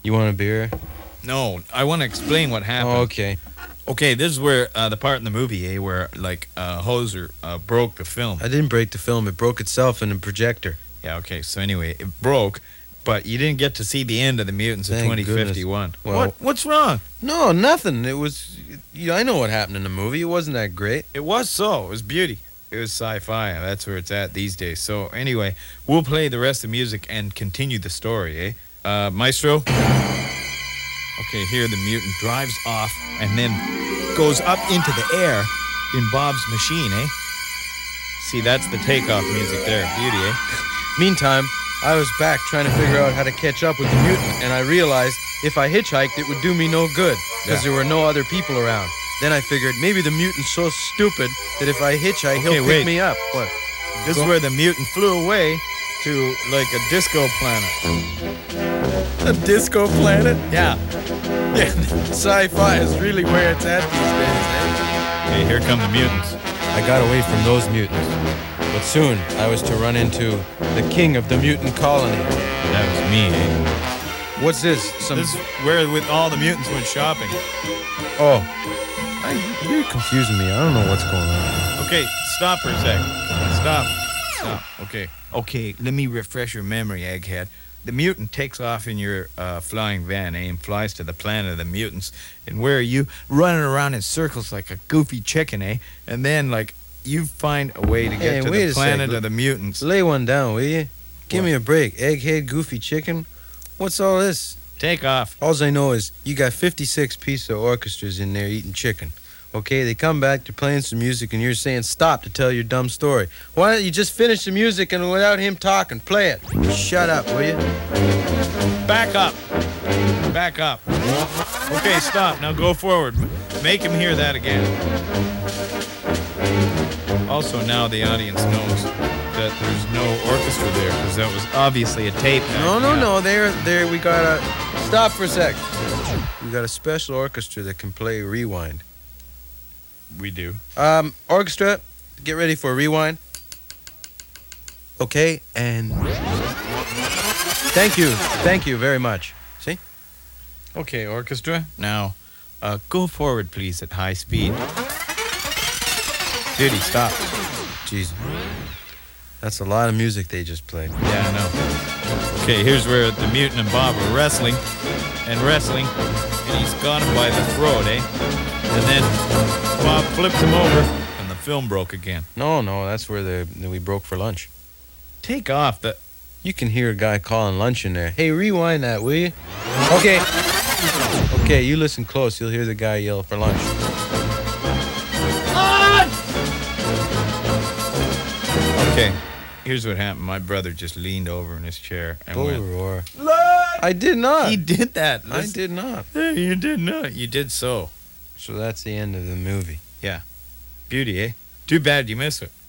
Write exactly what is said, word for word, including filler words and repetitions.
You want a beer? No, I want to explain what happened. Oh, okay. Okay, this is where uh, the part in the movie, eh, where like uh, Hoser uh, broke the film. I didn't break the film. It broke itself in the projector. Yeah, okay. So anyway, it broke, but you didn't get to see the end of the Mutants of Thank twenty fifty-one. Well- what? What's wrong? No, nothing. It was. You know, I know what happened in the movie. It wasn't that great. It was so. It was beauty. It was sci-fi. That's where it's at these days. So anyway, we'll play the rest of the music and continue the story, eh? Uh, Maestro? Okay, here the mutant drives off and then goes up into the air in Bob's machine, eh? See, that's the takeoff music there. Beauty, eh? Meantime, I was back trying to figure out how to catch up with the mutant, and I realized if I hitchhiked, it would do me no good because Yeah. there were no other people around. Then I figured maybe the mutant's so stupid that if I hitchhike, Okay, he'll wait. pick me up. What? This Go- is where the mutant flew away to, like, a disco planet. A disco planet? Yeah. Yeah, sci-fi is really where it's at these days, eh? Okay, here come the mutants. I got away from those mutants, but soon I was to run into the king of the mutant colony. That was me, eh? What's this? Some... This is where with all the mutants went shopping. Oh, I, you're confusing me. I don't know what's going on. Okay, stop for a sec. Stop. Stop. Okay. Okay, let me refresh your memory, Egghead. The mutant takes off in your uh, flying van, eh, and flies to the planet of the mutants. And where are you? Running around in circles like a goofy chicken, eh? And then, like, you find a way to get Hey, to wait the a planet sec. of the mutants. Lay one down, will you? Give What? me a break. Egghead, goofy chicken. What's all this? Take off. All I know is you got fifty-six pieces of orchestras in there eating chicken. Okay, they come back, they're playing some music, and you're saying stop to tell your dumb story. Why don't you just finish the music and without him talking, play it? Shut up, will you? Back up. Back up. Okay, stop. Now go forward. Make him hear that again. Also, now the audience knows that there's no orchestra there because that was obviously a tape. No, no, Yeah. no. There, there. We got a. Stop for a sec. We got a special orchestra that can play rewind. We do. Um, orchestra, get ready for a rewind. Okay, and thank you, thank you very much. See? Okay, orchestra. Now, uh, go forward, please, at high speed. Duty, stop. Jeez, that's a lot of music they just played. Yeah, I know. Okay, here's where the mutant and Bob are wrestling and wrestling, and he's got him by the throat, eh? And then Bob flips him over, and the film broke again. No, no, that's where the we broke for lunch. Take off the. You can hear a guy calling lunch in there. Hey, rewind that, will you? Okay. Okay, you listen close. You'll hear the guy yell for lunch. Okay, here's what happened. My brother just leaned over in his chair and Bull went. roar. "Lunch!" I did not. He did that. I Listen. did not. You did not. You did so. So that's the end of the movie. Beauty, eh? Too bad you missed it.